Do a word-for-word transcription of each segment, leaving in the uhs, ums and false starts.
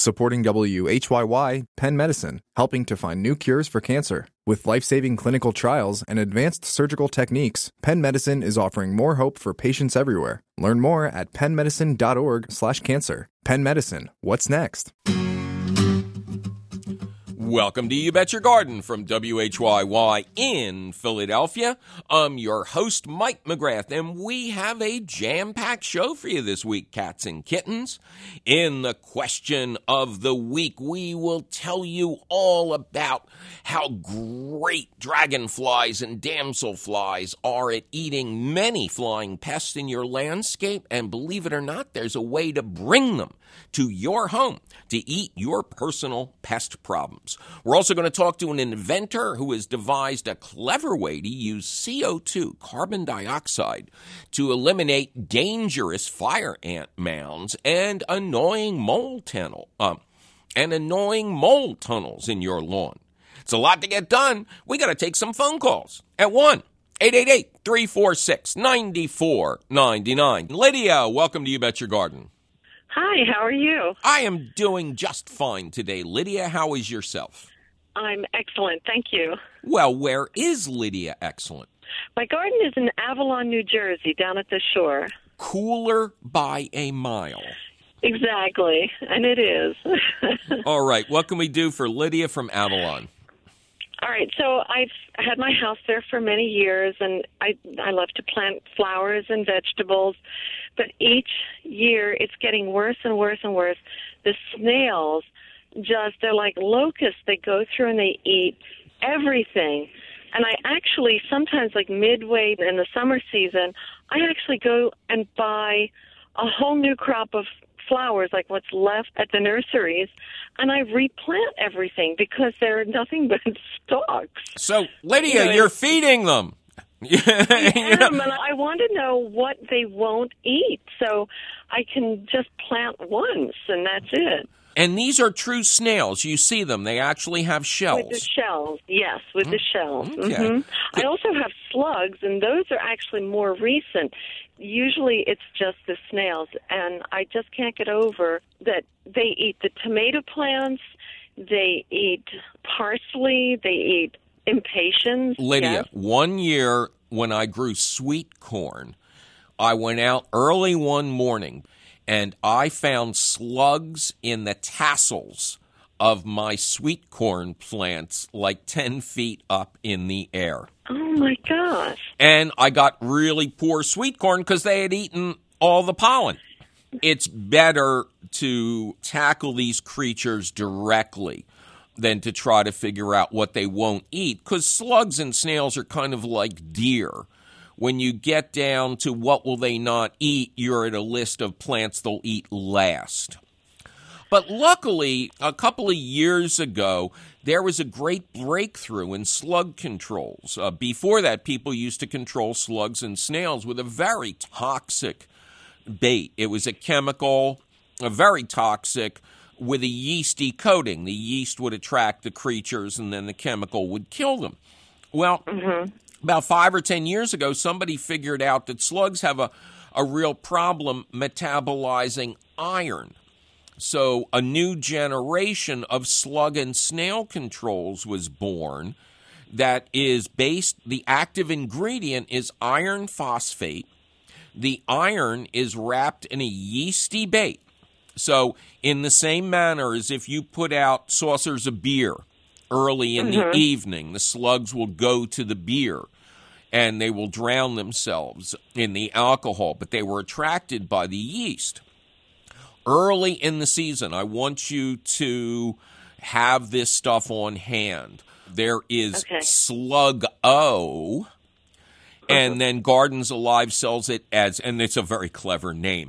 Supporting W H Y Y, Penn Medicine, helping to find new cures for cancer. With life-saving clinical trials and advanced surgical techniques, Penn Medicine is offering more hope for patients everywhere. Learn more at pennmedicine.org slash cancer. Penn Medicine, what's next? Welcome to You Bet Your Garden from W H Y Y in Philadelphia. I'm your host, Mike McGrath, and we have a jam-packed show for you this week, cats and kittens. In the question of the week, we will tell you all about how great dragonflies and damselflies are at eating many flying pests in your landscape, and believe it or not, there's a way to bring them to your home to eat your personal pest problems. We're also going to talk to an inventor who has devised a clever way to use C O two, carbon dioxide, to eliminate dangerous fire ant mounds and annoying mole tunnel, um, and annoying mole tunnels in your lawn. It's a lot to get done. We got to take some phone calls at one eight eight eight, three four six, nine four nine nine. Lydia, welcome to You Bet Your Garden. Hi, how are you? I am doing just fine today. Lydia, how is yourself? I'm excellent, thank you. Well, where is Lydia excellent? My garden is in Avalon, New Jersey, down at the shore. Cooler by a mile. Exactly, and it is. All right, what can we do for Lydia from Avalon? All right, so I've had my house there for many years, and I I love to plant flowers and vegetables, but each year it's getting worse and worse and worse. The snails, just, they're like locusts. They go through and they eat everything. And I actually, sometimes like midway in the summer season, I actually go and buy a whole new crop of flowers, like what's left at the nurseries, and I replant everything because they're nothing but stalks. So, Lydia, you know, you're feeding them. I am, and I want to know what they won't eat, so I can just plant once, and that's it. And these are true snails. You see them. They actually have shells. With the shells, yes, with mm. the shells. Okay. Mm-hmm. I also have slugs, and those are actually more recent. Usually it's just the snails, and I just can't get over that they eat the tomato plants, they eat parsley, they eat impatiens. Lydia, yes. One year when I grew sweet corn, I went out early one morning, and I found slugs in the tassels of my sweet corn plants like ten feet up in the air. Oh, my gosh. And I got really poor sweet corn because they had eaten all the pollen. It's better to tackle these creatures directly than to try to figure out what they won't eat, because slugs and snails are kind of like deer. When you get down to what will they not eat, you're at a list of plants they'll eat last. But luckily, a couple of years ago, there was a great breakthrough in slug controls. Uh, before that, people used to control slugs and snails with a very toxic bait. It was a chemical, a very toxic, with a yeasty coating. The yeast would attract the creatures, and then the chemical would kill them. Well, mm-hmm. about five or ten years ago, somebody figured out that slugs have a, a real problem metabolizing iron. So a new generation of slug and snail controls was born that is based, the active ingredient is iron phosphate. The iron is wrapped in a yeasty bait. So in the same manner as if you put out saucers of beer early in mm-hmm. the evening, the slugs will go to the beer and they will drown themselves in the alcohol, but they were attracted by the yeast. Early in the season, I want you to have this stuff on hand. There is okay. Slug O, and then Gardens Alive sells it as, and it's a very clever name,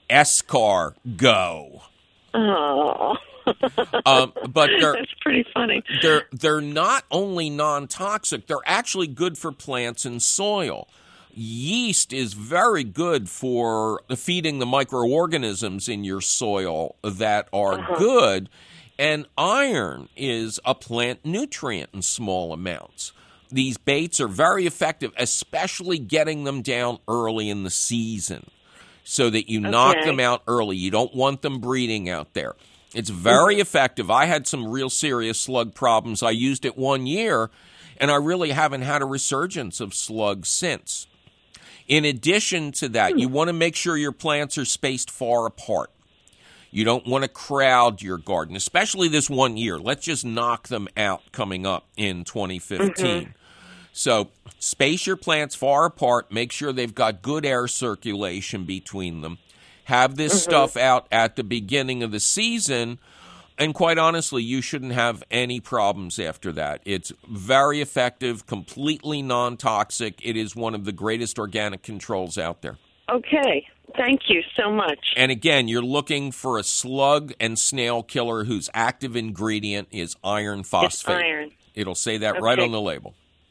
Escargot. Oh. um, but they're, That's pretty funny. They're, they're not only non-toxic, they're actually good for plants and soil. Yeast is very good for feeding the microorganisms in your soil that are uh-huh. good, and iron is a plant nutrient in small amounts. These baits are very effective, especially getting them down early in the season so that you okay. knock them out early. You don't want them breeding out there. It's very effective. I had some real serious slug problems. I used it one year, and I really haven't had a resurgence of slugs since. In addition to that, you want to make sure your plants are spaced far apart. You don't want to crowd your garden, especially this one year. Let's just knock them out coming up in twenty fifteen. Mm-hmm. So space your plants far apart. Make sure they've got good air circulation between them. Have this mm-hmm. stuff out at the beginning of the season. And quite honestly, you shouldn't have any problems after that. It's very effective, completely non-toxic. It is one of the greatest organic controls out there. Okay. Thank you so much. And again, you're looking for a slug and snail killer whose active ingredient is iron phosphate. It's iron. It'll say that okay. right on the label.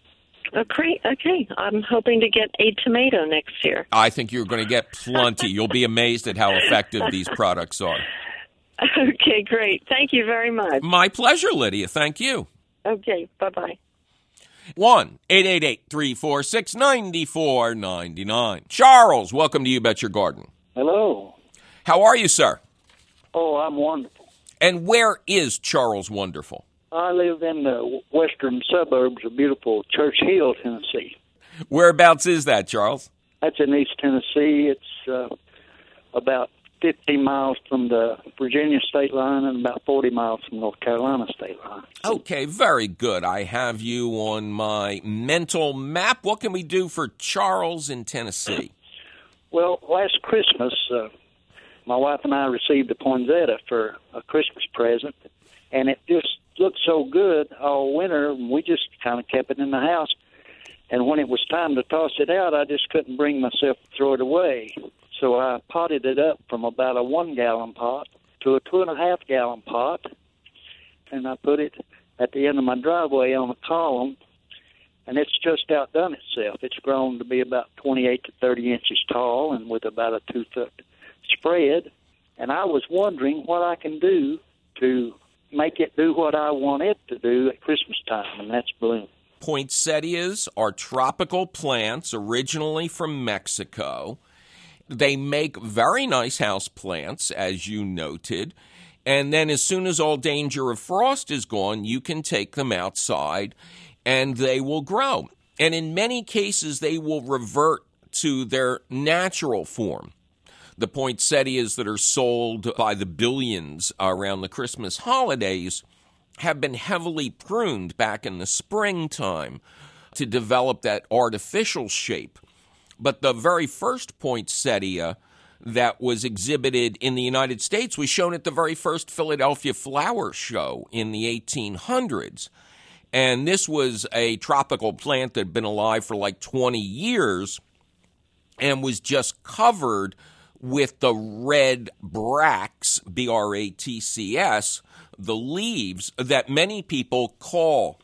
Okay. Okay. I'm hoping to get a tomato next year. I think you're going to get plenty. You'll be amazed at how effective these products are. Okay, great. Thank you very much. My pleasure, Lydia. Thank you. Okay, bye-bye. one eight eight eight, three four six, nine four nine nine. Charles, welcome to You Bet Your Garden. Hello. How are you, sir? Oh, I'm wonderful. And where is Charles Wonderful? I live in the western suburbs of beautiful Church Hill, Tennessee. Whereabouts is that, Charles? That's in East Tennessee. It's uh, about fifty miles from the Virginia state line and about forty miles from North Carolina state line. Okay, very good. I have you on my mental map. What can we do for Charles in Tennessee? Well, last Christmas, uh, my wife and I received a poinsettia for a Christmas present, and it just looked so good all winter, and we just kind of kept it in the house. And when it was time to toss it out, I just couldn't bring myself to throw it away. So I potted it up from about a one-gallon pot to a two-and-a-half-gallon pot, and I put it at the end of my driveway on a column, and it's just outdone itself. It's grown to be about twenty-eight to thirty inches tall and with about a two-foot spread, and I was wondering what I can do to make it do what I want it to do at Christmas time, and that's bloom. Poinsettias are tropical plants originally from Mexico. They make very nice house plants, as you noted, and then as soon as all danger of frost is gone, you can take them outside and they will grow. And in many cases, they will revert to their natural form. The poinsettias that are sold by the billions around the Christmas holidays have been heavily pruned back in the springtime to develop that artificial shape. But the very first poinsettia that was exhibited in the United States was shown at the very first Philadelphia Flower Show in the eighteen hundreds. And this was a tropical plant that had been alive for like twenty years and was just covered with the red bracts, B R A T C S, the leaves that many people call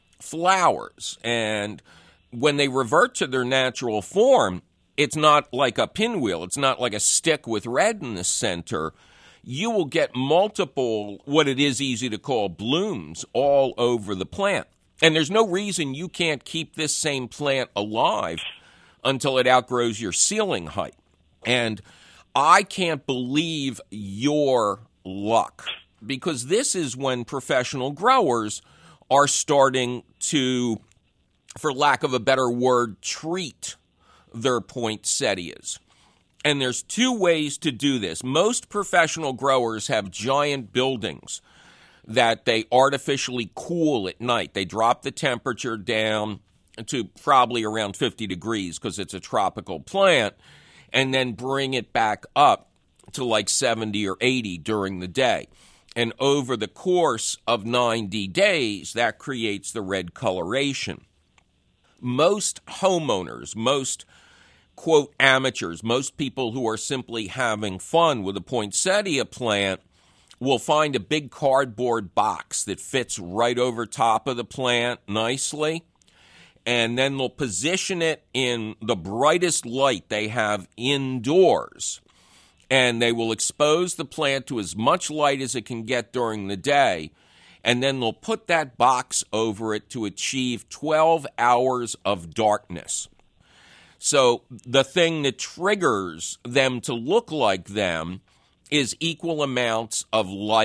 flowers. And when they revert to their natural form, it's not like a pinwheel. It's not like a stick with red in the center. You will get multiple, what it is easy to call blooms, all over the plant. And there's no reason you can't keep this same plant alive until it outgrows your ceiling height. And I can't believe your luck, because this is when professional growers are starting to, for lack of a better word, treat their poinsettias. And there's two ways to do this. Most professional growers have giant buildings that they artificially cool at night. They drop the temperature down to probably around fifty degrees because it's a tropical plant, and then bring it back up to like seventy or eighty during the day. And over the course of ninety days, that creates the red coloration. Most homeowners, most, quote, amateurs, most people who are simply having fun with a poinsettia plant will find a big cardboard box that fits right over top of the plant nicely, and then they'll position it in the brightest light they have indoors, and they will expose the plant to as much light as it can get during the day, and then they'll put that box over it to achieve twelve hours of darkness. So the thing that triggers them to look like them is equal amounts of light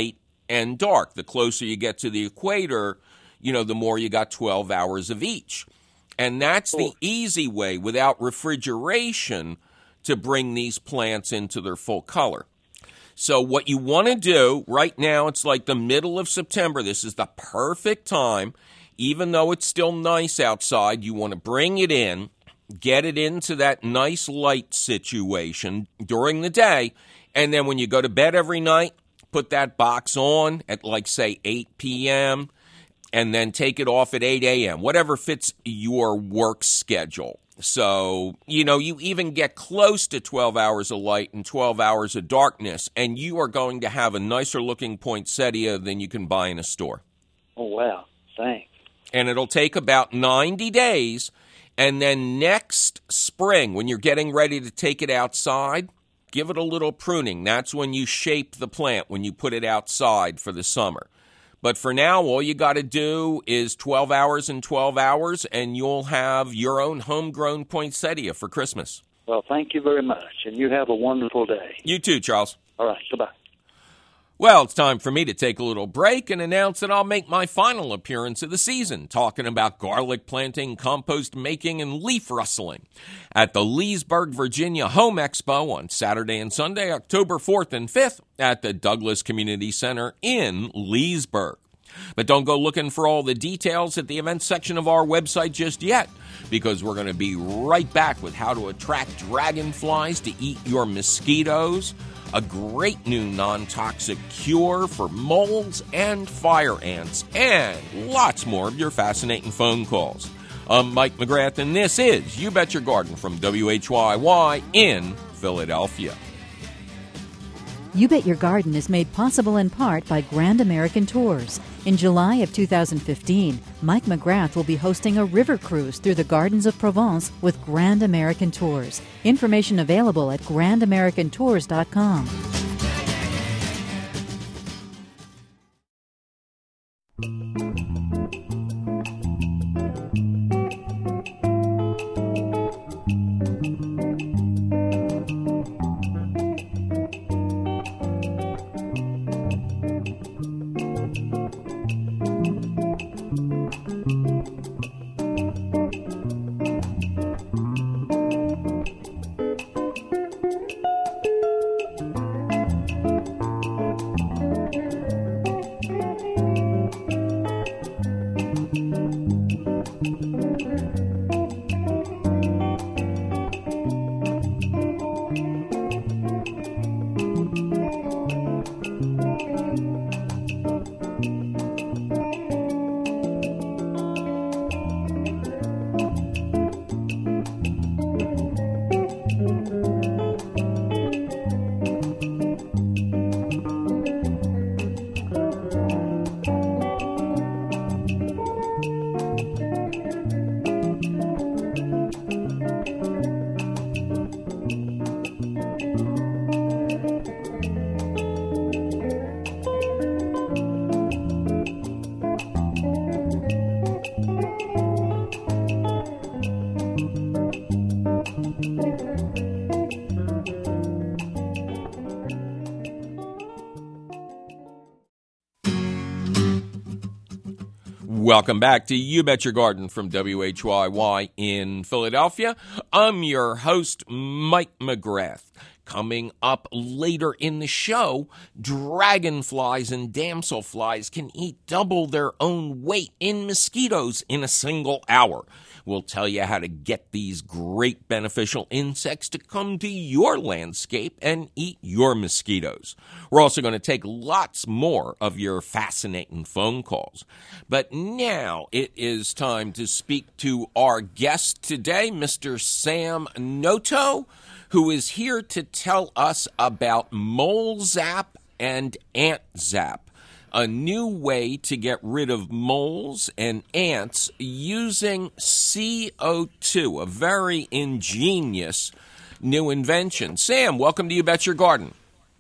and dark. The closer you get to the equator, you know, the more you got twelve hours of each. And that's the easy way, without refrigeration, to bring these plants into their full color. So what you want to do right now, it's like the middle of September. This is the perfect time. Even though it's still nice outside, you want to bring it in, get it into that nice light situation during the day. And then when you go to bed every night, put that box on at, like, say, eight p.m., and then take it off at eight a.m., whatever fits your work schedule. So, you know, you even get close to twelve hours of light and twelve hours of darkness, and you are going to have a nicer looking poinsettia than you can buy in a store. Oh, wow. Thanks. And it'll take about ninety days, and then next spring, when you're getting ready to take it outside, give it a little pruning. That's when you shape the plant, when you put it outside for the summer. But for now, all you got to do is twelve hours and twelve hours, and you'll have your own homegrown poinsettia for Christmas. Well, thank you very much, and you have a wonderful day. You too, Charles. All right, goodbye. Well, it's time for me to take a little break and announce that I'll make my final appearance of the season, talking about garlic planting, compost making, and leaf rustling at the Leesburg, Virginia Home Expo on Saturday and Sunday, October fourth and fifth at the Douglas Community Center in Leesburg. But don't go looking for all the details at the events section of our website just yet, because we're going to be right back with how to attract dragonflies to eat your mosquitoes, a great new non-toxic cure for moles and fire ants, and lots more of your fascinating phone calls. I'm Mike McGrath, and this is You Bet Your Garden from W H Y Y in Philadelphia. You Bet Your Garden is made possible in part by Grand American Tours. In July of two thousand fifteen, Mike McGrath will be hosting a river cruise through the Gardens of Provence with Grand American Tours. Information available at grand american tours dot com. Welcome back to You Bet Your Garden from W H Y Y in Philadelphia. I'm your host, Mike McGrath. Coming up later in the show, dragonflies and damselflies can eat double their own weight in mosquitoes in a single hour. We'll tell you how to get these great beneficial insects to come to your landscape and eat your mosquitoes. We're also going to take lots more of your fascinating phone calls. But now it is time to speak to our guest today, Mister Sam Noto, who is here to tell us about Mole Zap and Ant Zap, a new way to get rid of moles and ants using C O two, a very ingenious new invention. Sam, welcome to You Bet Your Garden.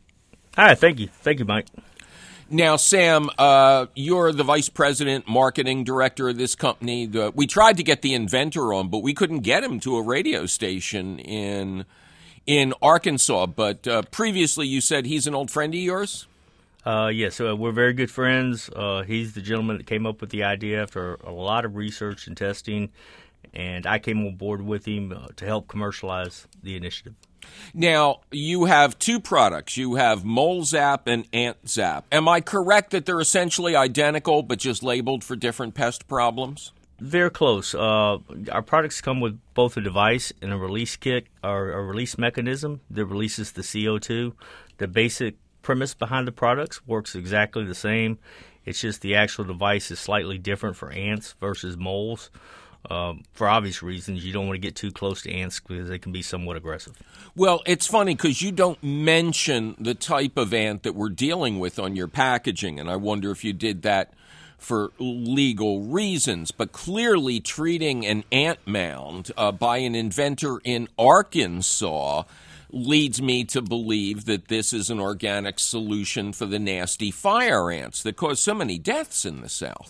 Hi, thank you. Thank you, Mike. Now, Sam, uh, you're the vice president, marketing director of this company. The, we tried to get the inventor on, but we couldn't get him to a radio station in in Arkansas. But uh, previously you said he's an old friend of yours? Uh, yeah, so we're very good friends. Uh, he's the gentleman that came up with the idea after a lot of research and testing, and I came on board with him uh, to help commercialize the initiative. Now, you have two products. You have Mole Zap and Ant Zap. Am I correct that they're essentially identical but just labeled for different pest problems? They're close. Uh, our products come with both a device and a release kit, or a release mechanism that releases the C O two. The basic premise behind the products works exactly the same. It's just the actual device is slightly different for ants versus moles. Um, for obvious reasons, you don't want to get too close to ants because they can be somewhat aggressive. Well, it's funny because you don't mention the type of ant that we're dealing with on your packaging, and I wonder if you did that for legal reasons. But clearly treating an ant mound uh, by an inventor in Arkansas leads me to believe that this is an organic solution for the nasty fire ants that cause so many deaths in the South.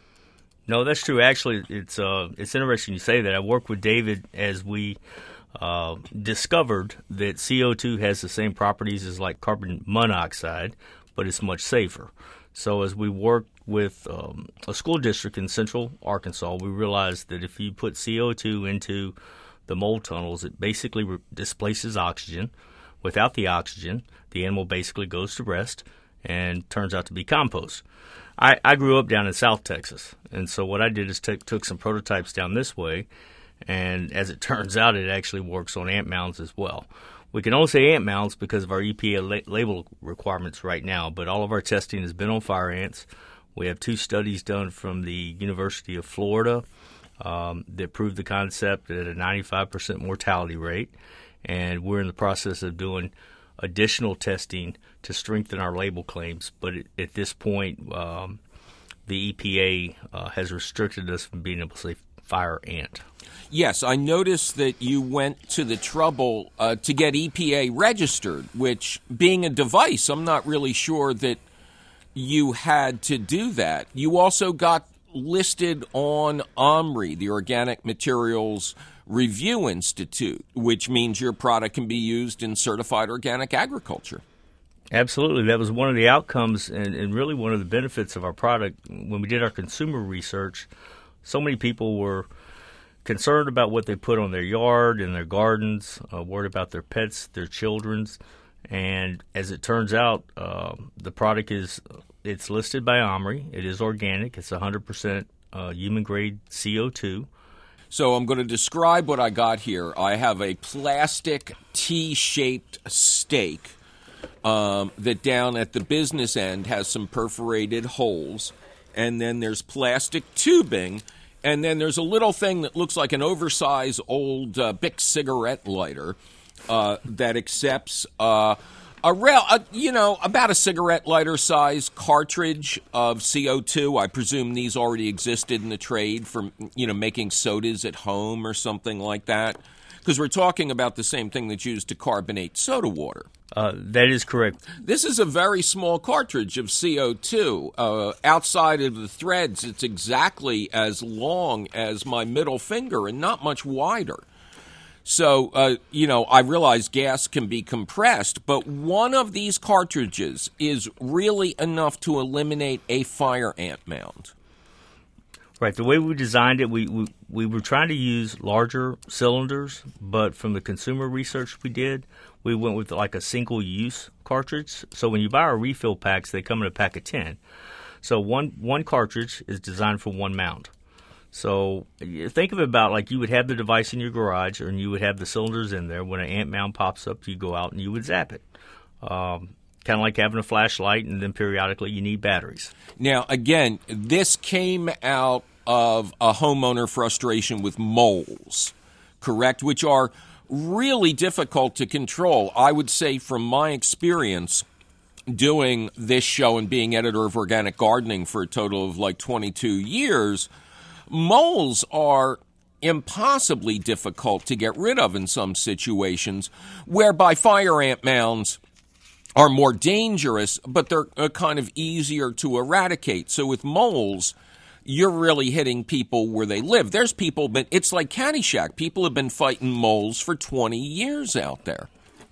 No, that's true. Actually, it's uh, it's interesting you say that. I worked with David as we uh, discovered that C O two has the same properties as like carbon monoxide, but it's much safer. So as we worked with um, a school district in central Arkansas, we realized that if you put C O two into the mold tunnels, it basically re- displaces oxygen. Without the oxygen, the animal basically goes to rest and turns out to be compost. I, I grew up down in South Texas, and so what I did is t- took some prototypes down this way, and as it turns out, it actually works on ant mounds as well. We can only say ant mounds because of our E P A la- label requirements right now, but all of our testing has been on fire ants. We have two studies done from the University of Florida um, that prove the concept at a ninety-five percent mortality rate, and we're in the process of doing additional testing to strengthen our label claims. But at, at this point, um, the E P A uh, has restricted us from being able to say fire ant. Yes, I noticed that you went to the trouble uh, to get E P A registered, which, being a device, I'm not really sure that you had to do that. You also got listed on OMRI, the Organic Materials Review Institute, which means your product can be used in certified organic agriculture. Absolutely. That was one of the outcomes and, and really one of the benefits of our product. When we did our consumer research, so many people were concerned about what they put on their yard and their gardens, uh, worried about their pets, their children's. And as it turns out, uh, the product is it's listed by OMRI. It is organic. It's one hundred percent uh, human-grade C O two. So I'm going to describe what I got here. I have a plastic T-shaped stake um, that down at the business end has some perforated holes. And then there's plastic tubing. And then there's a little thing that looks like an oversized old uh, Bic cigarette lighter uh, that accepts uh, a rail, uh, you know, about a cigarette lighter size cartridge of C O two. I presume these already existed in the trade for, you know, making sodas at home or something like that. Because we're talking about the same thing that's used to carbonate soda water. Uh, that is correct. This is a very small cartridge of C O two. Uh, outside of the threads, it's exactly as long as my middle finger and not much wider. So, uh, you know, I realize gas can be compressed, but one of these cartridges is really enough to eliminate a fire ant mound. Right. The way we designed it, we, we, we were trying to use larger cylinders, but from the consumer research we did, we went with like a single-use cartridge. So when you buy our refill packs, they come in a pack of ten. So one one cartridge is designed for one mound. So think of it about like you would have the device in your garage and you would have the cylinders in there. When an ant mound pops up, you go out and you would zap it. Um, kind of like having a flashlight, and then periodically you need batteries. Now, again, this came out of a homeowner frustration with moles, correct, which are really difficult to control. I would say from my experience doing this show and being editor of Organic Gardening for a total of like twenty-two years, moles are impossibly difficult to get rid of in some situations, whereby fire ant mounds are more dangerous, but they're uh, kind of easier to eradicate. So with moles, you're really hitting people where they live. There's people, but it's like Caddyshack. People have been fighting moles for twenty years out there.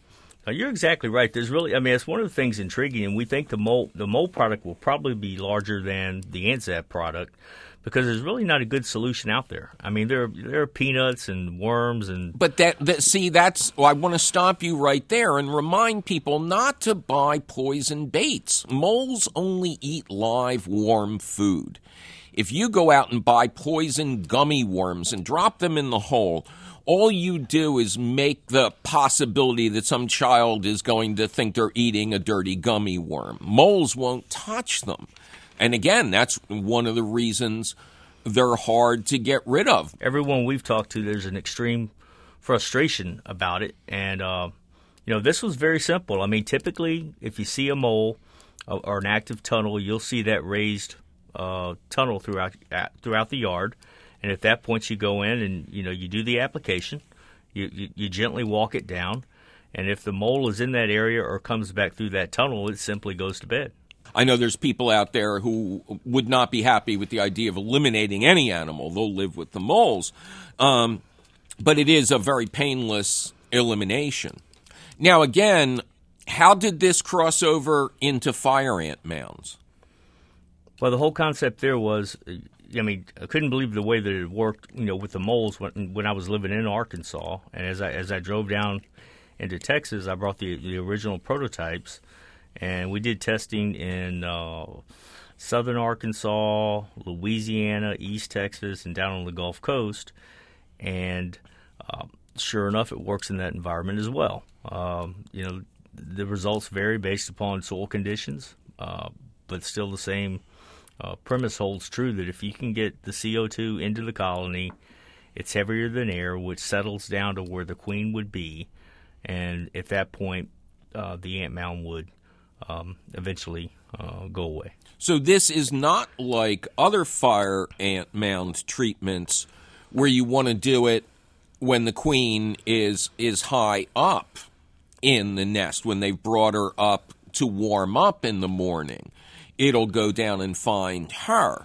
Uh, You're exactly right. There's really, I mean, it's one of the things intriguing, and we think the mole the mole product will probably be larger than the AntZap product because there's really not a good solution out there. I mean, there are, there are peanuts and worms and. But that, that see, that's well, I want to stop you right there and remind people not to buy poison baits. Moles only eat live, warm food. If you go out and buy poison gummy worms and drop them in the hole, all you do is make the possibility that some child is going to think they're eating a dirty gummy worm. Moles won't touch them. And again, that's one of the reasons they're hard to get rid of. Everyone we've talked to, there's an extreme frustration about it. And, uh, you know, this was very simple. I mean, typically, if you see a mole or an active tunnel, you'll see that raised uh, tunnel throughout throughout the yard. And at that point, you go in and, you know, you do the application. You, you, you gently walk it down. And if the mole is in that area or comes back through that tunnel, it simply goes to bed. I know there's people out there who would not be happy with the idea of eliminating any animal. They'll live with the moles. Um, but it is a very painless elimination. Now, again, how did this cross over into fire ant mounds? Well, the whole concept there was, I mean, I couldn't believe the way that it worked, you know, with the moles when when I was living in Arkansas. And as I as I drove down into Texas, I brought the the original prototypes, and we did testing in uh, southern Arkansas, Louisiana, East Texas, and down on the Gulf Coast. And uh, sure enough, it works in that environment as well. Um, you know, the results vary based upon soil conditions, uh, but still the same Uh, premise holds true that if you can get the C O two into the colony, it's heavier than air, which settles down to where the queen would be, and at that point, uh, the ant mound would um, eventually uh, go away. So this is not like other fire ant mound treatments where you want to do it when the queen is is high up in the nest, when they've brought her up to warm up in the morning. It'll go down and find her.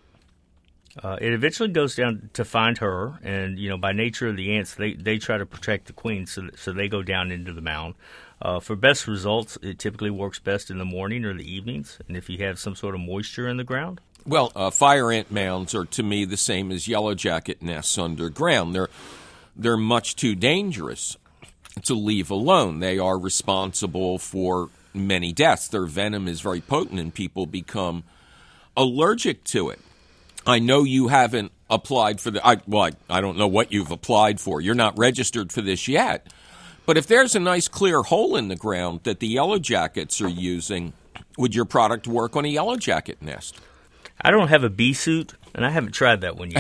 Uh, it eventually goes down to find her, and you know, by nature of the ants, they, they try to protect the queen, so so they go down into the mound. Uh, for best results, it typically works best in the morning or the evenings, and if you have some sort of moisture in the ground. Well, uh, fire ant mounds are to me the same as yellow jacket nests underground. They're they're much too dangerous to leave alone. They are responsible for many deaths. Their venom is very potent, and people become allergic to it. I know you haven't applied for the. I, well, I, I don't know what you've applied for. You're not registered for this yet. But if there's a nice clear hole in the ground that the yellow jackets are using, would your product work on a yellow jacket nest? I don't have a bee suit, and I haven't tried that one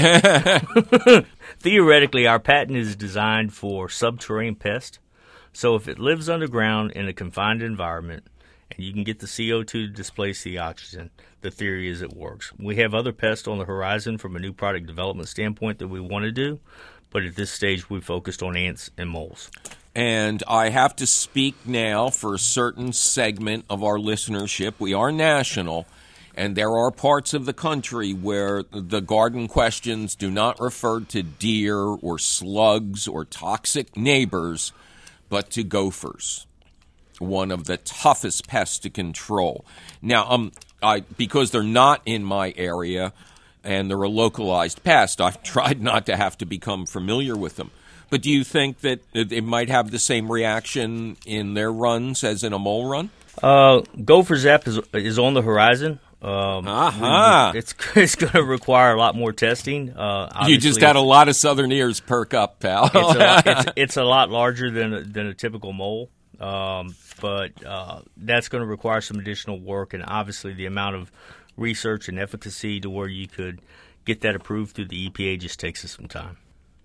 yet. Theoretically, our patent is designed for subterranean pests. So if it lives underground in a confined environment and you can get the C O two to displace the oxygen, the theory is it works. We have other pests on the horizon from a new product development standpoint that we want to do, but at this stage we focused on ants and moles. And I have to speak now for a certain segment of our listenership. We are national, and there are parts of the country where the garden questions do not refer to deer or slugs or toxic neighbors, but to gophers, one of the toughest pests to control. Now, um, I because they're not in my area and they're a localized pest, I've tried not to have to become familiar with them. But do you think that it might have the same reaction in their runs as in a mole run? Uh, Gopher Zap is, is on the horizon. Um, uh-huh. It's it's going to require a lot more testing. Uh, you just had a lot of southern ears perk up, pal. it's, a lot, it's, it's a lot larger than a, than a typical mole, um, but uh, that's going to require some additional work, and obviously the amount of research and efficacy to where you could get that approved through the E P A just takes us some time.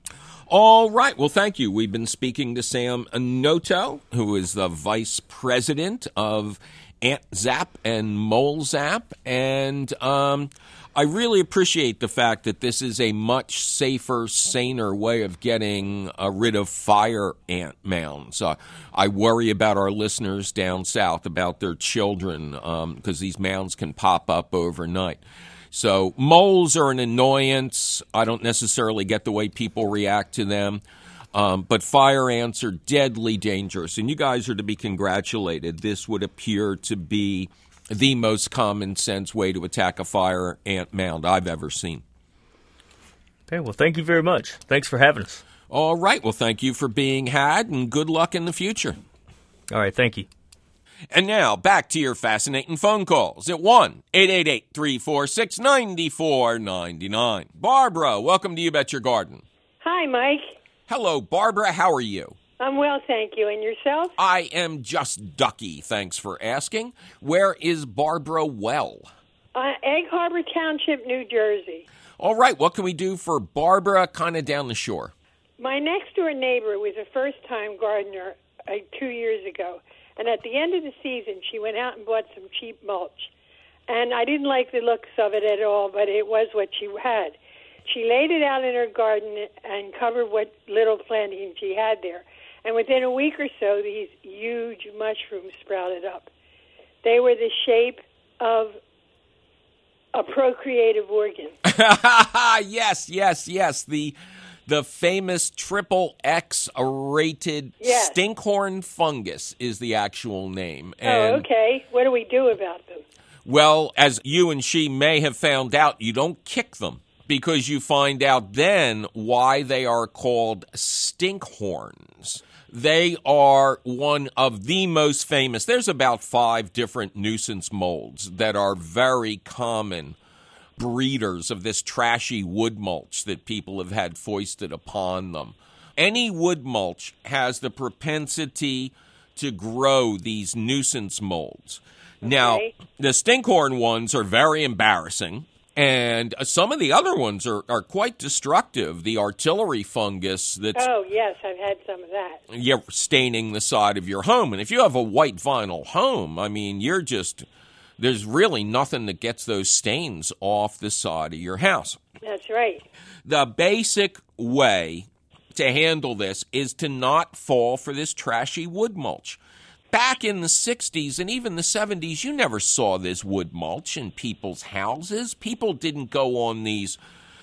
All right. Well, thank you. We've been speaking to Sam Noto, who is the vice president of AntZap and MoleZap, and um, I really appreciate the fact that this is a much safer, saner way of getting uh, rid of fire ant mounds. Uh, I worry about our listeners down south, about their children, because um, these mounds can pop up overnight. So moles are an annoyance. I don't necessarily get the way people react to them. Um, but fire ants are deadly dangerous, and you guys are to be congratulated. This would appear to be the most common sense way to attack a fire ant mound I've ever seen. Okay, well, thank you very much. Thanks for having us. All right, well, thank you for being had, and good luck in the future. All right, thank you. And now, back to your fascinating phone calls at one eight eight eight, three four six, nine four nine nine. Barbara, welcome to You Bet Your Garden. Hi, Mike. Hello, Barbara. How are you? I'm well, thank you. And yourself? I am just ducky, thanks for asking. Where is Barbara well? Uh, Egg Harbor Township, New Jersey. All right, what can we do for Barbara kind of down the shore? My next-door neighbor was a first-time gardener uh, two years ago. And at the end of the season, she went out and bought some cheap mulch. And I didn't like the looks of it at all, but it was what she had. She laid it out in her garden and covered what little planting she had there. And within a week or so, these huge mushrooms sprouted up. They were the shape of a procreative organ. yes, yes, yes. The the famous triple X rated yes. stinkhorn fungus is the actual name. And, oh, okay. What do we do about them? Well, as you and she may have found out, you don't kick them, because you find out then why they are called stinkhorns. They are one of the most famous. There's about five different nuisance molds that are very common breeders of this trashy wood mulch that people have had foisted upon them. Any wood mulch has the propensity to grow these nuisance molds. Okay. Now, the stinkhorn ones are very embarrassing. And some of the other ones are, are quite destructive. The artillery fungus that's... Oh, yes, I've had some of that. Yeah, staining the side of your home. And if you have a white vinyl home, I mean, you're just... There's really nothing that gets those stains off the side of your house. That's right. The basic way to handle this is to not fall for this trashy wood mulch. Back in the sixties and even the seventies, you never saw this wood mulch in people's houses. People didn't go on these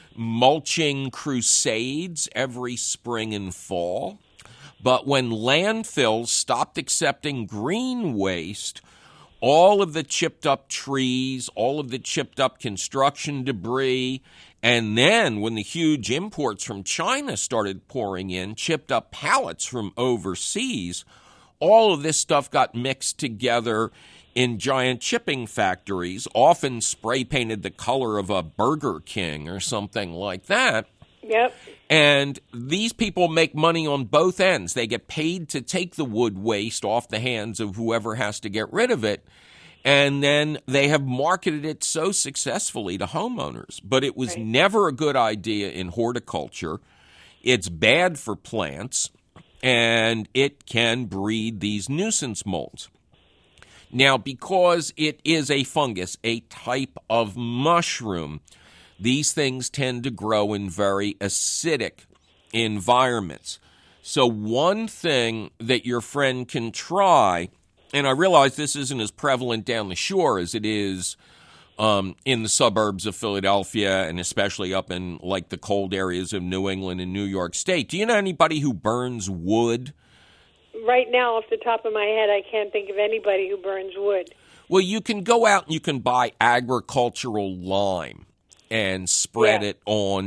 mulching crusades every spring and fall. But when landfills stopped accepting green waste, all of the chipped up trees, all of the chipped up construction debris, and then when the huge imports from China started pouring in, chipped up pallets from overseas, all of this stuff got mixed together in giant chipping factories, often spray painted the color of a Burger King or something like that. Yep. And these people make money on both ends. They get paid to take the wood waste off the hands of whoever has to get rid of it. And then they have marketed it so successfully to homeowners. But it was right. never a good idea in horticulture. It's bad for plants. And it can breed these nuisance molds. Now, because it is a fungus, a type of mushroom, these things tend to grow in very acidic environments. So one thing that your friend can try, and I realize this isn't as prevalent down the shore as it is Um, in the suburbs of Philadelphia, and especially up in like the cold areas of New England and New York State. Do you know anybody who burns wood? Right now, off the top of my head, I can't think of anybody who burns wood. Well, you can go out and you can buy agricultural lime and spread yeah. it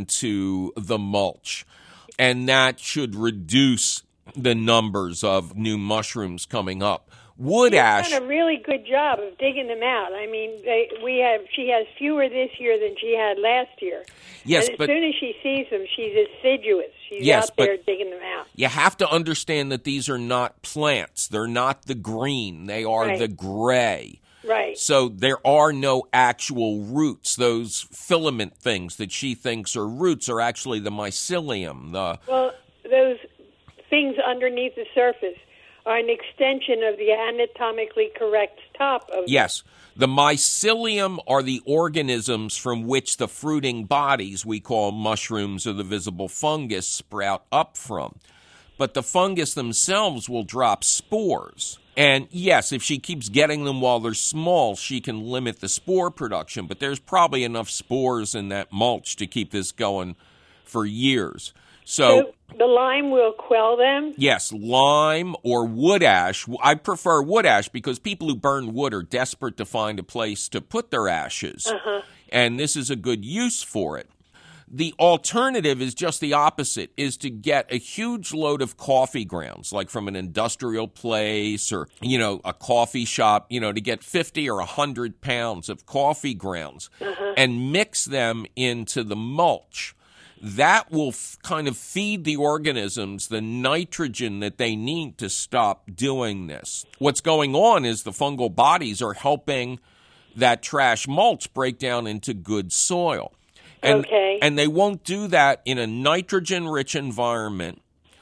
onto the mulch. And that should reduce the numbers of new mushrooms coming up. Wood She's ash. done a really good job of digging them out. I mean, they, we have she has fewer this year than she had last year. Yes, and as but, soon as she sees them, she's assiduous. She's yes, out there but digging them out. You have to understand that these are not plants. They're not the green. They are right. the gray. Right. So there are no actual roots. Those filament things that she thinks are roots are actually the mycelium. The well, those things underneath the surface are an extension of the anatomically correct top of Yes. The mycelium are the organisms from which the fruiting bodies we call mushrooms or the visible fungus sprout up from. But the fungus themselves will drop spores. And yes, if she keeps getting them while they're small, she can limit the spore production. But there's probably enough spores in that mulch to keep this going for years. So, so the lime will quell them? Yes, lime or wood ash. I prefer wood ash because people who burn wood are desperate to find a place to put their ashes. Uh-huh. And this is a good use for it. The alternative is just the opposite, is to get a huge load of coffee grounds, like from an industrial place or, you know, a coffee shop, you know, to get fifty or one hundred pounds of coffee grounds uh-huh. and mix them into the mulch. That will f- kind of feed the organisms the nitrogen that they need to stop doing this. What's going on is the fungal bodies are helping that trash mulch break down into good soil. And, okay. and they won't do that in a nitrogen-rich environment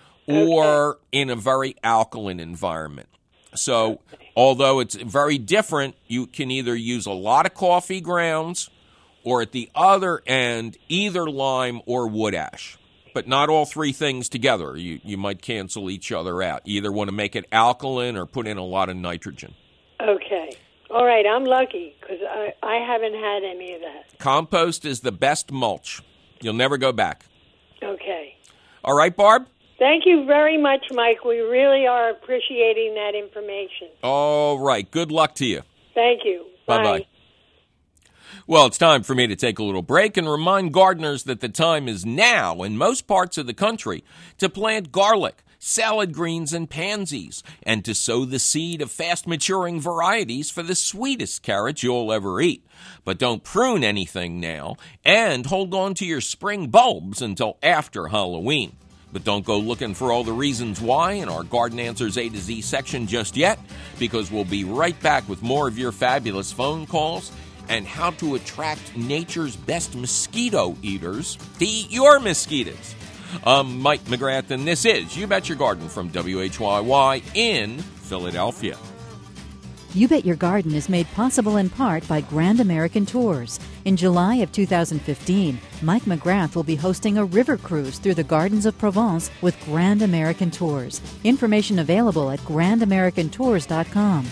or okay. in a very alkaline environment. So okay. although it's very different, you can either use a lot of coffee grounds or at the other end, either lime or wood ash. But not all three things together. You, you might cancel each other out. You either want to make it alkaline or put in a lot of nitrogen. Okay. All right, I'm lucky because I, I haven't had any of that. Compost is the best mulch. You'll never go back. Okay. All right, Barb? Thank you very much, Mike. We really are appreciating that information. All right. Good luck to you. Thank you. Bye-bye. Bye. Well, it's time for me to take a little break and remind gardeners that the time is now in most parts of the country to plant garlic, salad greens, and pansies, and to sow the seed of fast-maturing varieties for the sweetest carrots you'll ever eat. But don't prune anything now, and hold on to your spring bulbs until after Halloween. But don't go looking for all the reasons why in our Garden Answers A to Z section just yet, because we'll be right back with more of your fabulous phone calls and how to attract nature's best mosquito eaters to eat your mosquitoes. I'm Mike McGrath, and this is You Bet Your Garden from W H Y Y in Philadelphia. You Bet Your Garden is made possible in part by Grand American Tours. In July of two thousand fifteen, Mike McGrath will be hosting a river cruise through the Gardens of Provence with Grand American Tours. Information available at grand american tours dot com.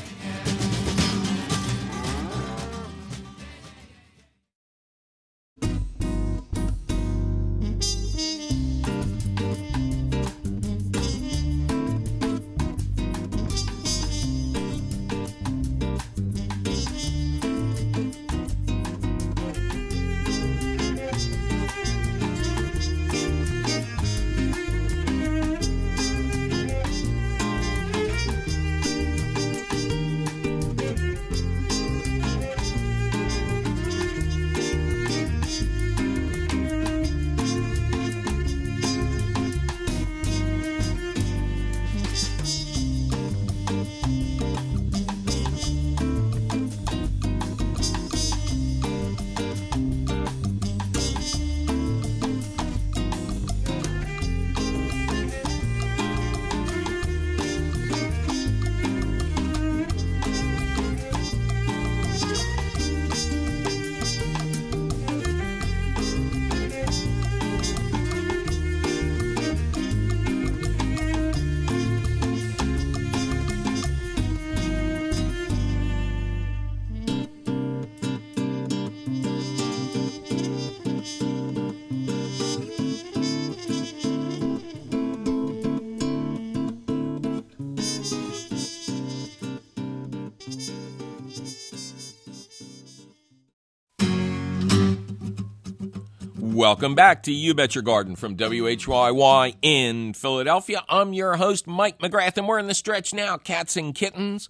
Welcome back to You Bet Your Garden from W H Y Y in Philadelphia. I'm your host, Mike McGrath, and we're in the stretch now, Cats and Kittens.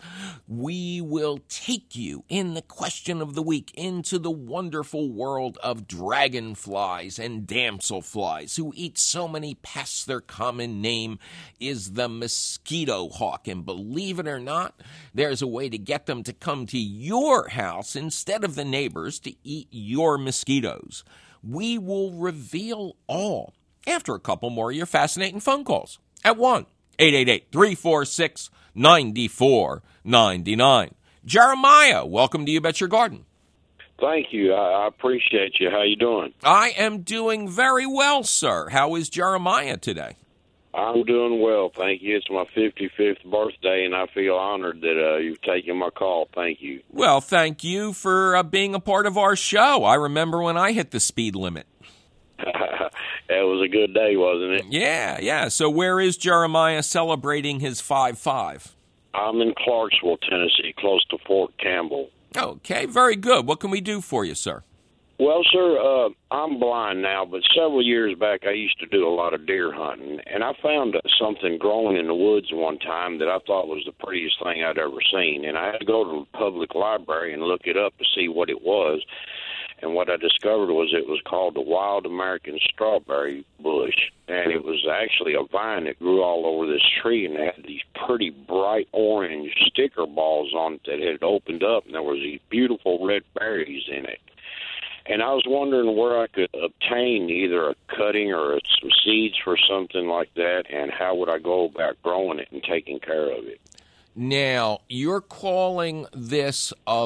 We will take you in the question of the week into the wonderful world of dragonflies and damselflies, who eat so many pests their common name is the mosquito hawk. And believe it or not, there's a way to get them to come to your house instead of the neighbors to eat your mosquitoes. We will reveal all after a couple more of your fascinating phone calls at one eight eight eight, three four six, nine four nine nine. Jeremiah, welcome to You Bet Your Garden. Thank you. I, I appreciate you. How you doing? I am doing very well, sir. How is Jeremiah today? I'm doing well, thank you. It's my fifty-fifth birthday, and I feel honored that uh, you've taken my call. Thank you. Well, thank you for uh, being a part of our show. I remember when I hit the speed limit. That was a good day, wasn't it? Yeah, yeah. So where is Jeremiah celebrating his five five? I'm in Clarksville, Tennessee, close to Fort Campbell. Okay, very good. What can we do for you, sir? Well, sir, uh, I'm blind now, but several years back I used to do a lot of deer hunting, and I found uh, something growing in the woods one time that I thought was the prettiest thing I'd ever seen, and I had to go to the public library and look it up to see what it was, and what I discovered was it was called the Wild American Strawberry Bush, and it was actually a vine that grew all over this tree, and it had these pretty bright orange sticker balls on it that had opened up, and there was these beautiful red berries in it. And I was wondering where I could obtain either a cutting or some seeds for something like that, and how would I go about growing it and taking care of it. Now, you're calling this a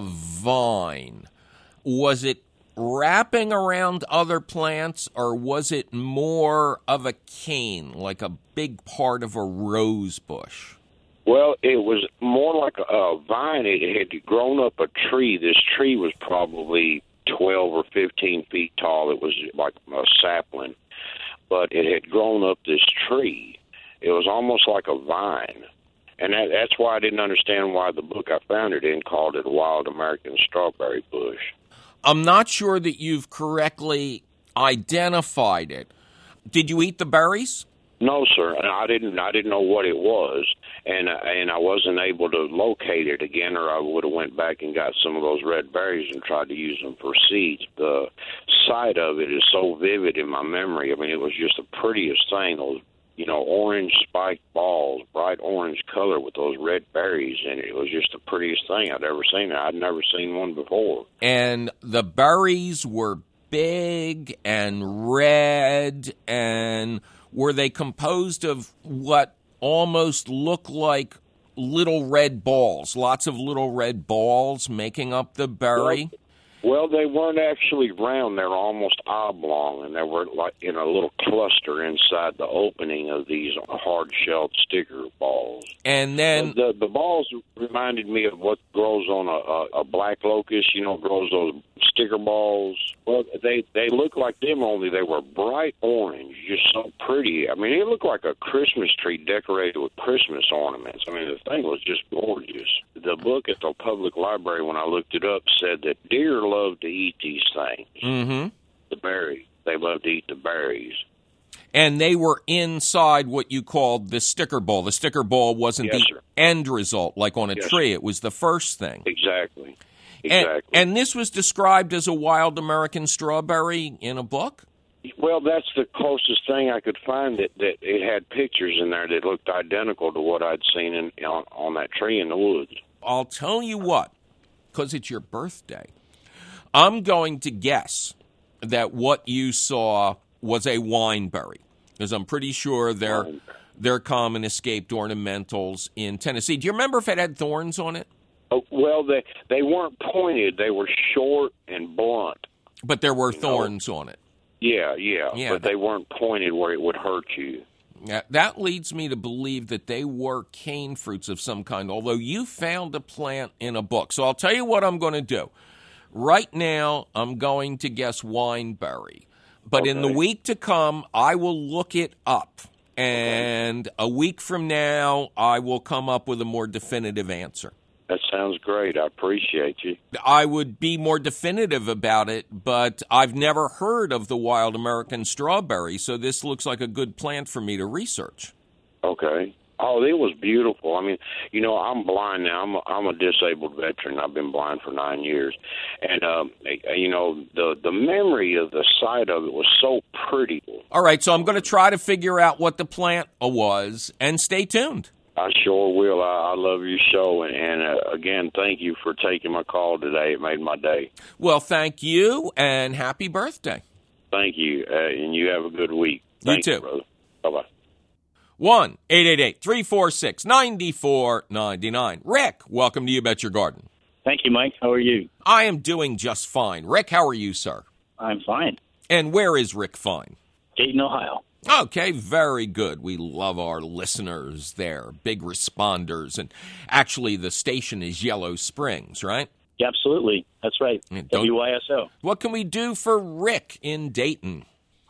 vine. Was it wrapping around other plants, or was it more of a cane, like a big part of a rose bush? Well, it was more like a, a vine. It had grown up a tree. This tree was probably twelve or fifteen feet tall. It was like a sapling, but it had grown up this tree. It was almost like a vine, and that, that's why I didn't understand why the book I found it in called it a Wild American Strawberry Bush. I'm not sure that you've correctly identified it. Did you eat the berries? No, sir. I didn't. I didn't know what it was, and and I wasn't able to locate it again, or I would have went back and got some of those red berries and tried to use them for seeds. The sight of it is so vivid in my memory. I mean, it was just the prettiest thing. Those, you know, orange spiked balls, bright orange color with those red berries in it. It was just the prettiest thing I'd ever seen. I'd never seen one before. And the berries were big and red, and were they composed of what almost look like little red balls, lots of little red balls making up the berry? Well, they weren't actually round. They were almost oblong, and they were like in a little cluster inside the opening of these hard-shelled sticker balls. And then the, the the balls reminded me of what grows on a, a, a black locust. You know, grows those sticker balls. Well, they they look like them, only they were bright orange, just so pretty. I mean, it looked like a Christmas tree decorated with Christmas ornaments. I mean, the thing was just gorgeous. The book at the public library, when I looked it up, said that deer love to eat these things. Mm-hmm. The berries. They love to eat the berries. And they were inside what you called the sticker ball. The sticker ball wasn't yes, the sir. end result, like on a yes, tree. Sir. It was the first thing. Exactly. Exactly. And, and this was described as a wild American strawberry in a book? Well, that's the closest thing I could find that, that it had pictures in there that looked identical to what I'd seen in, on, on that tree in the woods. I'll tell you what, because it's your birthday, I'm going to guess that what you saw was a wineberry, because I'm pretty sure they're, they're common escaped ornamentals in Tennessee. Do you remember if it had thorns on it? Oh, well, they they weren't pointed. They were short and blunt. But there were you thorns know? on it. Yeah, yeah, yeah but that, they weren't pointed where it would hurt you. Yeah, that leads me to believe that they were cane fruits of some kind, although you found a plant in a book. So I'll tell you what I'm going to do. Right now, I'm going to guess wineberry. But okay. in the week to come, I will look it up. And okay. a week from now, I will come up with a more definitive answer. That sounds great. I appreciate you. I would be more definitive about it, but I've never heard of the wild American strawberry, so this looks like a good plant for me to research. Okay. Oh, it was beautiful. I mean, you know, I'm blind now. I'm a, I'm a disabled veteran. I've been blind for nine years. And, um, you know, the, the memory of the sight of it was so pretty. All right, so I'm going to try to figure out what the plant was, and stay tuned. I sure will. I, I love your show, and, and uh, again, thank you for taking my call today. It made my day. Well, thank you, and happy birthday. Thank you, uh, and you have a good week. Thank you too. You, brother. Bye-bye. one eight eight eight, three four six, nine four nine nine. Rick, welcome to You Bet Your Garden. Thank you, Mike. How are you? I am doing just fine. Rick, how are you, sir? I'm fine. And where is Rick fine? Dayton, Ohio. Okay, very good. We love our listeners there, big responders. And actually, the station is Yellow Springs, right? Yeah, absolutely. That's right. W Y S O. What can we do for Rick in Dayton? I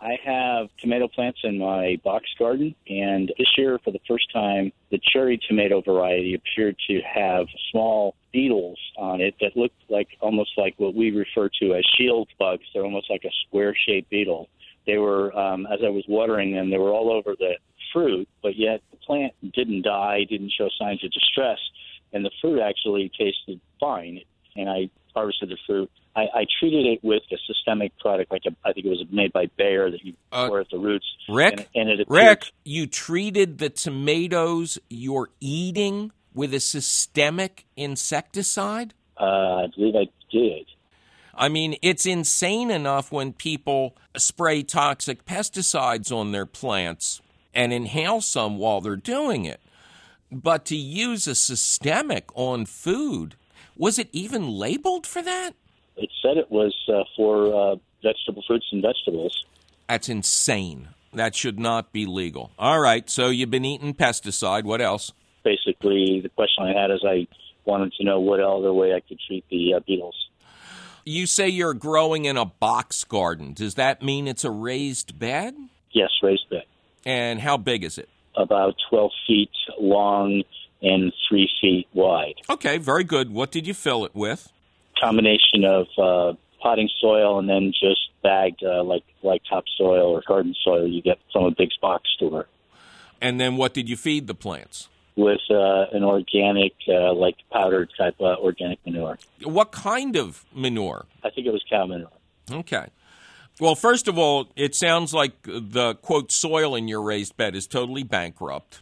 I have tomato plants in my box garden, and this year, for the first time, the cherry tomato variety appeared to have small beetles on it that looked like almost like what we refer to as shield bugs. They're almost like a square-shaped beetle. They were, um, as I was watering them, they were all over the fruit, but yet the plant didn't die, didn't show signs of distress, and the fruit actually tasted fine. And I harvested the fruit. I, I treated it with a systemic product, like a, I think it was made by Bayer, that you uh, pour at the roots. Rick, and, and it Rick, you treated the tomatoes you're eating with a systemic insecticide? Uh, I believe I did. I mean, it's insane enough when people spray toxic pesticides on their plants and inhale some while they're doing it. But to use a systemic on food, was it even labeled for that? It said it was uh, for uh, vegetable fruits and vegetables. That's insane. That should not be legal. All right, so you've been eating pesticide. What else? Basically, the question I had is I wanted to know what other way I could treat the uh, beetles. You say you're growing in a box garden. Does that mean it's a raised bed? Yes, raised bed. And how big is it? About twelve feet long and three feet wide. Okay, very good. What did you fill it with? Combination of uh, potting soil and then just bagged uh, like like topsoil or garden soil you get from a big box store. And then what did you feed the plants? With uh, an organic, uh, like powdered type uh, organic manure. What kind of manure? I think it was cow manure. Okay. Well, first of all, it sounds like the, quote, soil in your raised bed is totally bankrupt.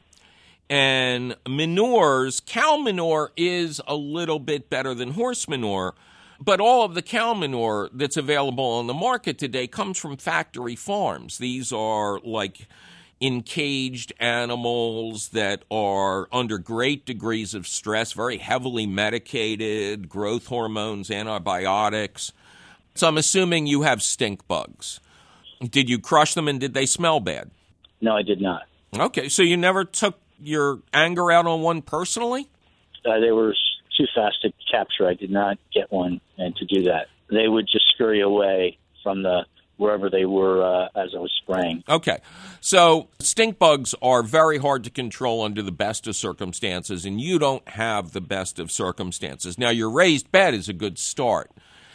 And manures, cow manure is a little bit better than horse manure, but all of the cow manure that's available on the market today comes from factory farms. These are like encaged animals that are under great degrees of stress, very heavily medicated, growth hormones, antibiotics. So I'm assuming you have stink bugs. Did you crush them and did they smell bad? No, I did not. Okay, so you never took your anger out on one personally? Uh, they were too fast to capture. I did not get one and to do that. They would just scurry away from the wherever they were uh, as I was spraying. Okay. So stink bugs are very hard to control under the best of circumstances, and you don't have the best of circumstances. Now, your raised bed is a good start.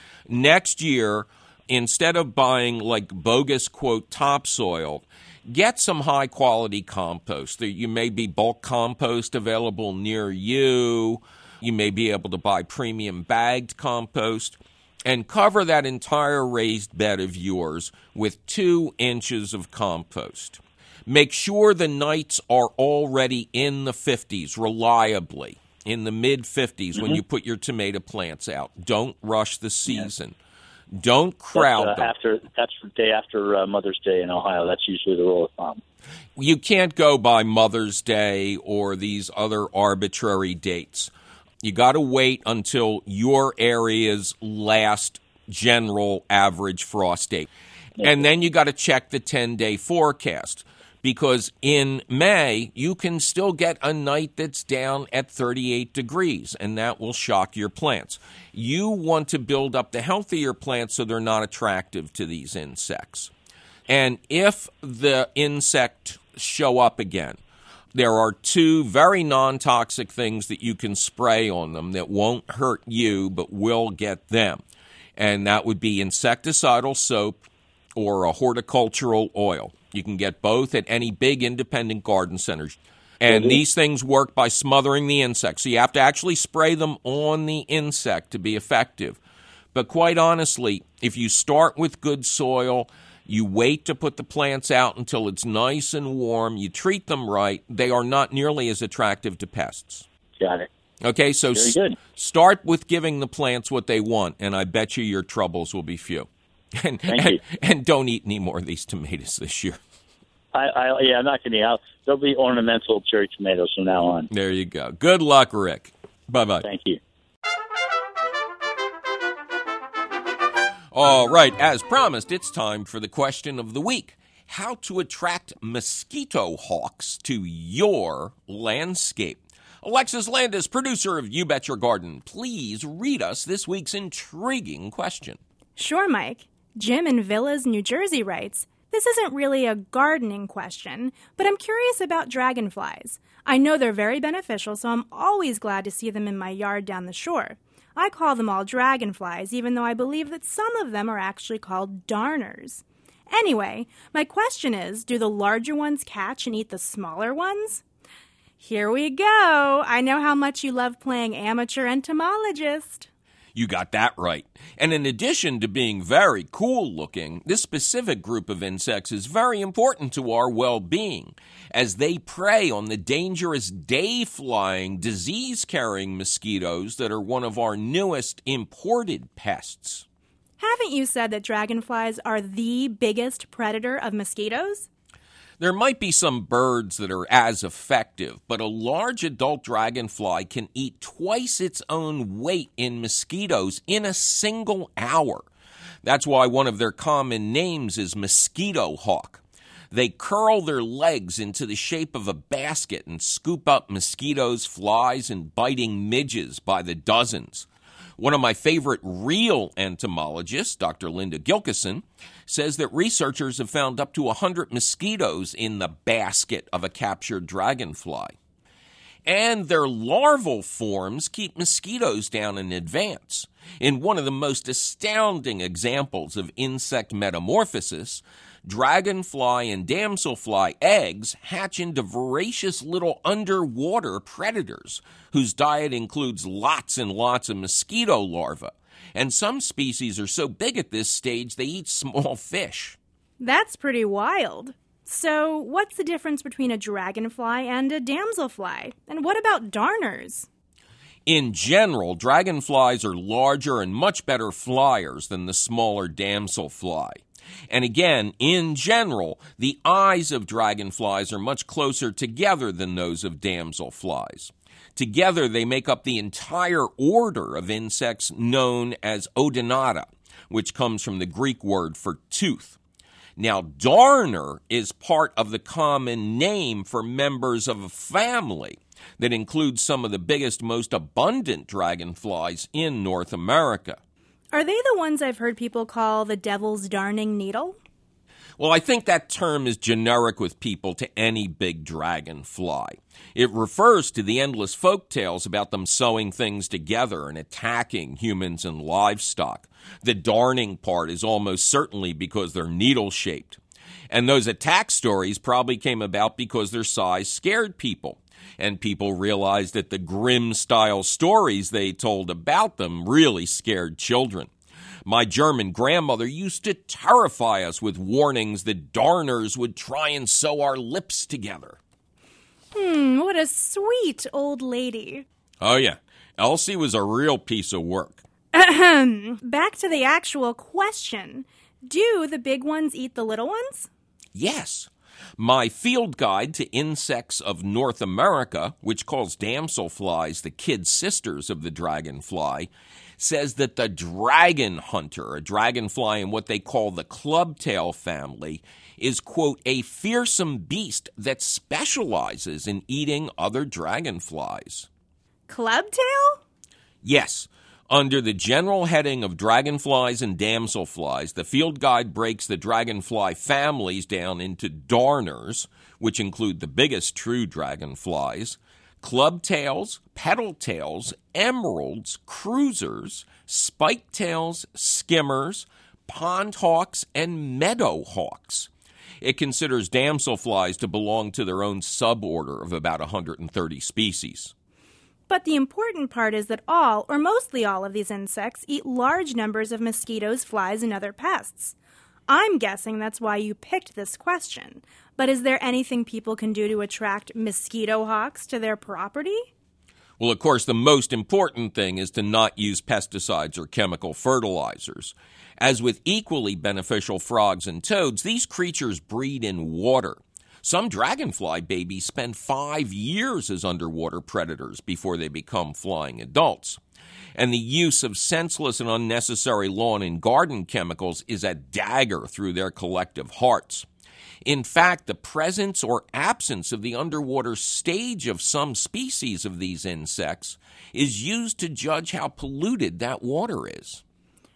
Next year, instead of buying like bogus, quote, topsoil, get some high-quality compost. You may be bulk compost available near you. You may be able to buy premium bagged compost. And cover that entire raised bed of yours with two inches of compost. Make sure the nights are already in the fifties, reliably, in the mid-fifties mm-hmm. when you put your tomato plants out. Don't rush the season. Yeah. Don't crowd that's, uh, them. After, that's the day after uh, Mother's Day in Ohio. That's usually the rule of thumb. You can't go by Mother's Day or these other arbitrary dates. You got to wait until your area's last general average frost date. And then you got to check the ten-day forecast because in May, you can still get a night that's down at thirty-eight degrees, and that will shock your plants. You want to build up the healthier plants so they're not attractive to these insects. And if the insect show up again, there are two very non-toxic things that you can spray on them that won't hurt you but will get them. And that would be insecticidal soap or a horticultural oil. You can get both at any big independent garden centers. And mm-hmm. these things work by smothering the insect. So you have to actually spray them on the insect to be effective. But quite honestly, if you start with good soil, you wait to put the plants out until it's nice and warm. You treat them right. They are not nearly as attractive to pests. Got it. Okay, so Very good. S- start with giving the plants what they want, and I bet you your troubles will be few. And, Thank and, you. and don't eat any more of these tomatoes this year. I, I yeah, I'm not going to. There'll be ornamental cherry tomatoes from now on. There you go. Good luck, Rick. Bye-bye. Thank you. All right, as promised, it's time for the question of the week. How to attract mosquito hawks to your landscape. Alexis Landis, producer of You Bet Your Garden, please read us this week's intriguing question. Sure, Mike. Jim in Villas, New Jersey writes, This isn't really a gardening question, but I'm curious about dragonflies. I know they're very beneficial, so I'm always glad to see them in my yard down the shore. I call them all dragonflies, even though I believe that some of them are actually called darners. Anyway, my question is, do the larger ones catch and eat the smaller ones? Here we go. I know how much you love playing amateur entomologist. You got that right. And in addition to being very cool looking, this specific group of insects is very important to our well-being, as they prey on the dangerous day-flying, disease-carrying mosquitoes that are one of our newest imported pests. Haven't you said that dragonflies are the biggest predator of mosquitoes? There might be some birds that are as effective, but a large adult dragonfly can eat twice its own weight in mosquitoes in a single hour. That's why one of their common names is mosquito hawk. They curl their legs into the shape of a basket and scoop up mosquitoes, flies, and biting midges by the dozens. One of my favorite real entomologists, Doctor Linda Gilkison, says that researchers have found up to one hundred mosquitoes in the basket of a captured dragonfly. And their larval forms keep mosquitoes down in advance. In one of the most astounding examples of insect metamorphosis, dragonfly and damselfly eggs hatch into voracious little underwater predators whose diet includes lots and lots of mosquito larvae. And some species are so big at this stage they eat small fish. That's pretty wild. So what's the difference between a dragonfly and a damselfly? And what about darners? In general, dragonflies are larger and much better flyers than the smaller damselfly. And again, in general, the eyes of dragonflies are much closer together than those of damselflies. Together, they make up the entire order of insects known as Odonata, which comes from the Greek word for tooth. Now, darner is part of the common name for members of a family that includes some of the biggest, most abundant dragonflies in North America. Are they the ones I've heard people call the devil's darning needle? Well, I think that term is generic with people to any big dragonfly. It refers to the endless folk tales about them sewing things together and attacking humans and livestock. The darning part is almost certainly because they're needle-shaped. And those attack stories probably came about because their size scared people. And people realized that the grim-style stories they told about them really scared children. My German grandmother used to terrify us with warnings that darners would try and sew our lips together. Hmm, what a sweet old lady. Oh, yeah. Elsie was a real piece of work. Ahem. Back to the actual question. Do the big ones eat the little ones? Yes. My field guide to insects of North America, which calls damselflies the kid sisters of the dragonfly, says that the dragon hunter, a dragonfly in what they call the clubtail family, is, quote, a fearsome beast that specializes in eating other dragonflies. Clubtail? Yes. Under the general heading of dragonflies and damselflies, the field guide breaks the dragonfly families down into darners, which include the biggest true dragonflies, clubtails, petaltails, emeralds, cruisers, spiketails, skimmers, pondhawks, and meadowhawks. It considers damselflies to belong to their own suborder of about one hundred thirty species. But the important part is that all, or mostly all, of these insects eat large numbers of mosquitoes, flies, and other pests. I'm guessing that's why you picked this question. But is there anything people can do to attract mosquito hawks to their property? Well, of course, the most important thing is to not use pesticides or chemical fertilizers. As with equally beneficial frogs and toads, these creatures breed in water. Some dragonfly babies spend five years as underwater predators before they become flying adults. And the use of senseless and unnecessary lawn and garden chemicals is a dagger through their collective hearts. In fact, the presence or absence of the underwater stage of some species of these insects is used to judge how polluted that water is.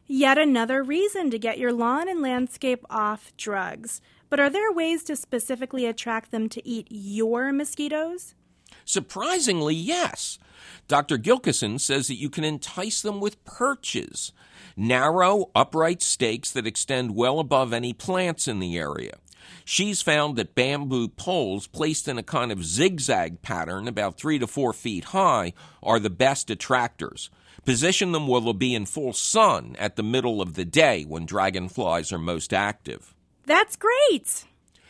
Yet another reason to get your lawn and landscape off drugs. But are there ways to specifically attract them to eat your mosquitoes? Surprisingly, yes. Doctor Gilkison says that you can entice them with perches, narrow, upright stakes that extend well above any plants in the area. She's found that bamboo poles placed in a kind of zigzag pattern about three to four feet high are the best attractors. Position them where they'll be in full sun at the middle of the day when dragonflies are most active. That's great!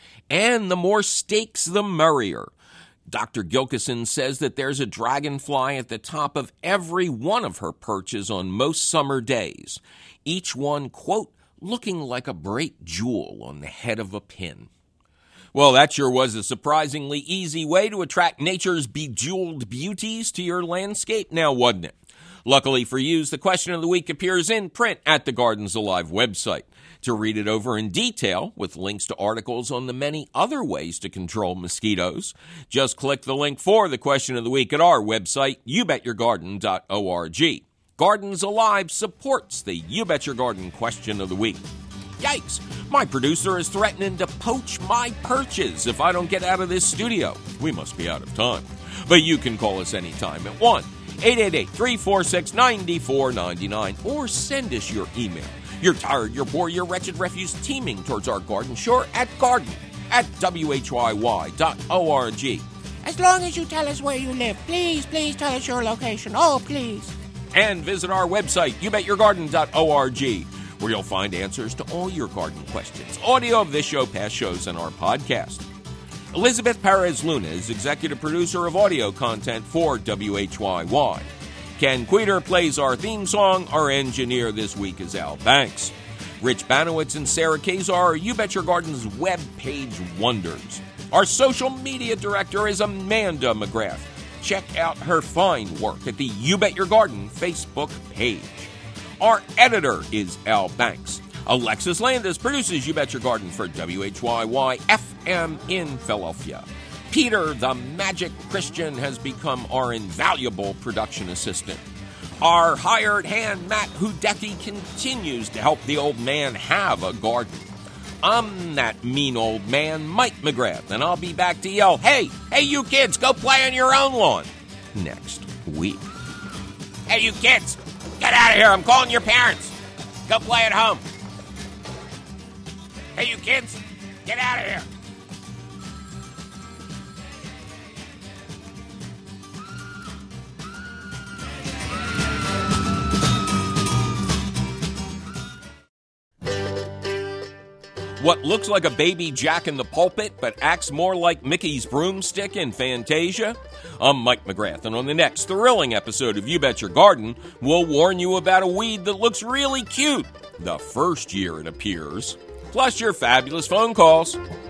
And the more stakes, the merrier. Doctor Gilkison says that there's a dragonfly at the top of every one of her perches on most summer days, each one, quote, looking like a bright jewel on the head of a pin. Well, that sure was a surprisingly easy way to attract nature's bejeweled beauties to your landscape now, wasn't it? Luckily for you, the question of the week appears in print at the Gardens Alive website. To read it over in detail, with links to articles on the many other ways to control mosquitoes, just click the link for the question of the week at our website, you bet your garden dot org. Gardens Alive supports the You Bet Your Garden question of the week. Yikes! My producer is threatening to poach my perches if I don't get out of this studio. We must be out of time. But you can call us anytime at one eight eight eight, three four six, nine four nine nine or send us your email. You're tired, you're poor, your wretched refuse teeming towards our garden shore at garden at W H Y Y dot org. As long as you tell us where you live, please, please tell us your location. Oh, please. And visit our website, you bet your garden dot org, where you'll find answers to all your garden questions, audio of this show, past shows, and our podcast. Elizabeth Perez Luna is executive producer of audio content for W H Y Y. Ken Queter plays our theme song. Our engineer this week is Al Banks. Rich Banowitz and Sarah Kazar are You Bet Your Garden's web page wonders. Our social media director is Amanda McGrath. Check out her fine work at the You Bet Your Garden Facebook page. Our editor is Al Banks. Alexis Landis produces You Bet Your Garden for W H Y Y F M in Philadelphia. Peter, the Magic Christian, has become our invaluable production assistant. Our hired hand, Matt Hudecki, continues to help the old man have a garden. I'm that mean old man, Mike McGrath, and I'll be back to yell, hey, hey, you kids, go play on your own lawn next week. Hey, you kids, get out of here. I'm calling your parents. Go play at home. Hey, you kids, get out of here. What looks like a baby Jack in the Pulpit but acts more like Mickey's broomstick in Fantasia? I'm Mike McGrath, and on the next thrilling episode of You Bet Your Garden, we'll warn you about a weed that looks really cute the first year it appears, plus your fabulous phone calls.